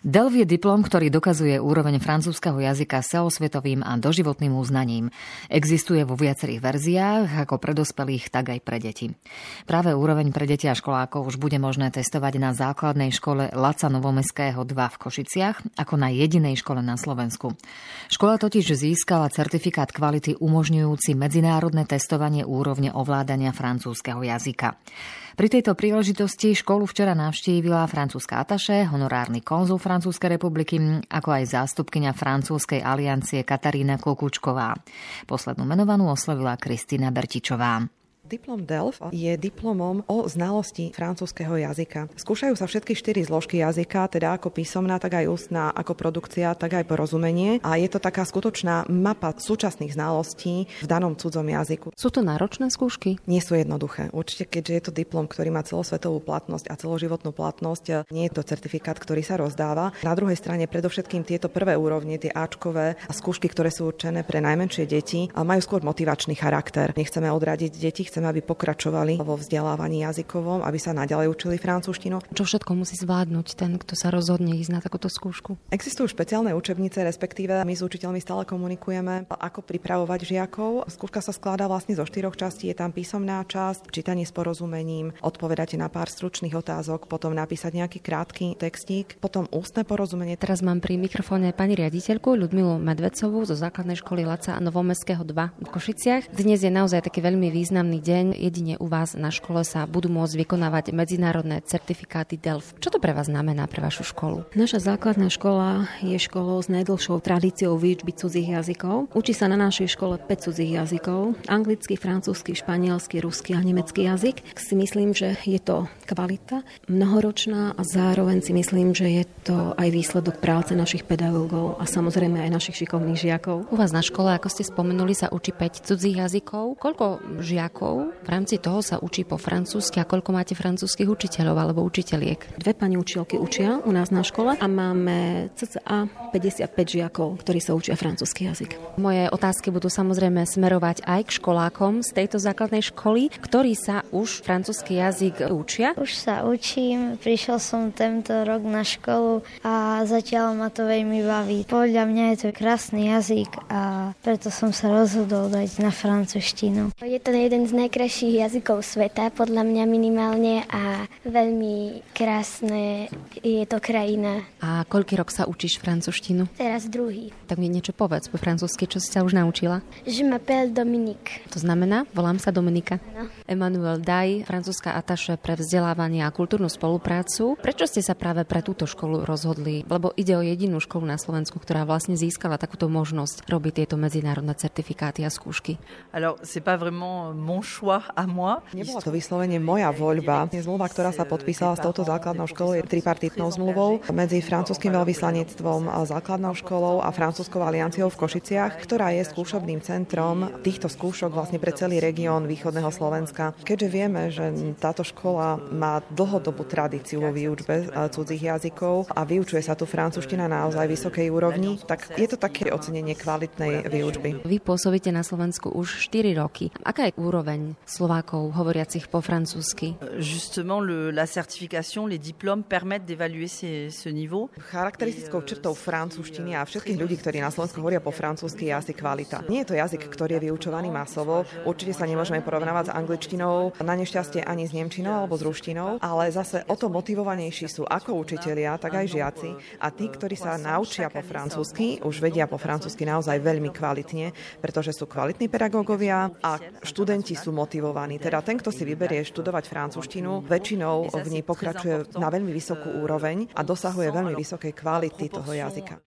DELF je diplom, ktorý dokazuje úroveň francúzskeho jazyka celosvetovým a doživotným uznaním. Existuje vo viacerých verziách, ako pre dospelých, tak aj pre deti. Práve úroveň pre deti a školákov už bude možné testovať na základnej škole Laca Novomestského 2 v Košiciach, ako na jedinej škole na Slovensku. Škola totiž získala certifikát kvality umožňujúci medzinárodné testovanie úrovne ovládania francúzskeho jazyka. Pri tejto príležitosti školu včera navštívila francúzska ataše, honorárny konzul Francúzskej republiky, ako aj zástupkyňa Francúzskej aliancie Katarína Kukučková. Poslednú menovanú oslovila Kristína Bertičová. Diplom DELF je diplomom o znalosti francúzskeho jazyka. Skúšajú sa všetky 4 zložky jazyka, teda ako písomná, tak aj ústna, ako produkcia, tak aj porozumenie. A je to taká skutočná mapa súčasných znalostí v danom cudzom jazyku. Sú to náročné skúšky? Nie sú jednoduché. Určite, keďže je to diplom, ktorý má celosvetovú platnosť a celoživotnú platnosť, nie je to certifikát, ktorý sa rozdáva. Na druhej strane predovšetkým tieto prvé úrovne, tie áčkové skúšky, ktoré sú určené pre najmenšie deti, majú skôr motivačný charakter. Nechceme odradiť deti, chceme, aby pokračovali vo vzdelávaní jazykovom, aby sa naďalej učili francúzštinu. Čo všetko musí zvládnuť ten, kto sa rozhodne ísť na takúto skúšku? Existujú špeciálne učebnice, respektíve my s učiteľmi stále komunikujeme, ako pripravovať žiakov. Skúška sa skladá vlastne zo 4 častí. Je tam písomná časť, čítanie s porozumením, odpovedať na pár stručných otázok, potom napísať nejaký krátky textík, potom ústne porozumenie. Teraz mám pri mikrofóne pani riaditeľku Ľudmilu Medvecovú zo základnej školy Laca Novomestského 2 v Košiciach. Dnes je naozaj taký veľmi významný deň. Jedine u vás na škole sa budú môcť vykonávať medzinárodné certifikáty DELF. Čo to pre vás znamená, pre vašu školu? Naša základná škola je školou s najdlhšou tradíciou výučby cudzích jazykov. Učí sa na našej škole 5 cudzích jazykov: anglický, francúzsky, španielsky, ruský a nemecký jazyk. Si myslím, že je to kvalita mnohoročná a zároveň si myslím, že je to aj výsledok práce našich pedagógov a samozrejme aj našich šikovných žiakov. U vás na škole, ako ste spomenuli, sa učí 5 cudzích jazykov. Koľko žiakov v rámci toho sa učí po francúzsky a koľko máte francúzskych učiteľov alebo učiteľiek? 2 pani učiteľky učia u nás na škole a máme cca 55 žiakov, ktorí sa učia francúzsky jazyk. Moje otázky budú samozrejme smerovať aj k školákom z tejto základnej školy, ktorí sa už francúzsky jazyk učia. Už sa učím, prišiel som tento rok na školu a zatiaľ ma to veľmi baví. Podľa mňa je to krásny jazyk a preto som sa rozhodol dať na francúzštinu. Je to jeden z najkrajších jazykov sveta, podľa mňa minimálne, a veľmi krásne je to krajina. A koľký rok sa učíš francúzštinu? Teraz druhý. Tak mi niečo povedz po francúzsky, čo si sa už naučila? Je m'appelle Dominique. To znamená, volám sa Dominika. No. Emmanuel Daj, francúzska ataše pre vzdelávanie a kultúrnu spoluprácu. Prečo ste sa práve pre túto školu rozhodli? Lebo ide o jedinú školu na Slovensku, ktorá vlastne získala takúto možnosť robiť tieto medzinárodné certifikáty a skúšky. Alors, c'est pas vraiment mon choix à moi. Nebola to vyslovene moja voľba. Zmluva, ktorá sa podpísala s touto základnou školou, je tripartitnou zmluvou medzi francúzskym veľvyslanectvom a základnou školou a francúzskou alianciou v Košiciach, ktorá je skúšobným centrom týchto skúšok vlastne pre celý región východného Slovenska. Keďže vieme, že táto škola má dlhodobú tradíciu vo výučbe cudzích jazykov a vyučuje sa tu francúzština na naozaj vysokej úrovni, tak je to také ocenenie kvalitnej výučby. Vy pôsobíte na Slovensku už 4 roky. Aká je úroveň Slovákov hovoriacich po francúzsky? Justement, la certification, les diplômes permettent d'évaluer ce niveau. Charakteristickou črtou francúzštiny a všetkých ľudí, ktorí na Slovensku hovoria po francúzsky, je asi kvalita. Nie je to jazyk, ktorý je vyučovaný masovo. Určite sa nemôžeme porovnávať s angličtinou, na nešťastie ani s nemčinou alebo s ruštinou, ale zase o to motivovanejší sú ako učitelia, tak aj žiaci. A tí, ktorí sa naučia po francúzsky, už vedia po francúzsky naozaj veľmi kvalitne, pretože sú kvalitní pedagógovia a študenti sú motivovaní. Teda ten, kto si vyberie študovať francúzštinu, väčšinou v nej pokračuje na veľmi vysokú úroveň a dosahuje veľmi vysokej kvality toho jazyka.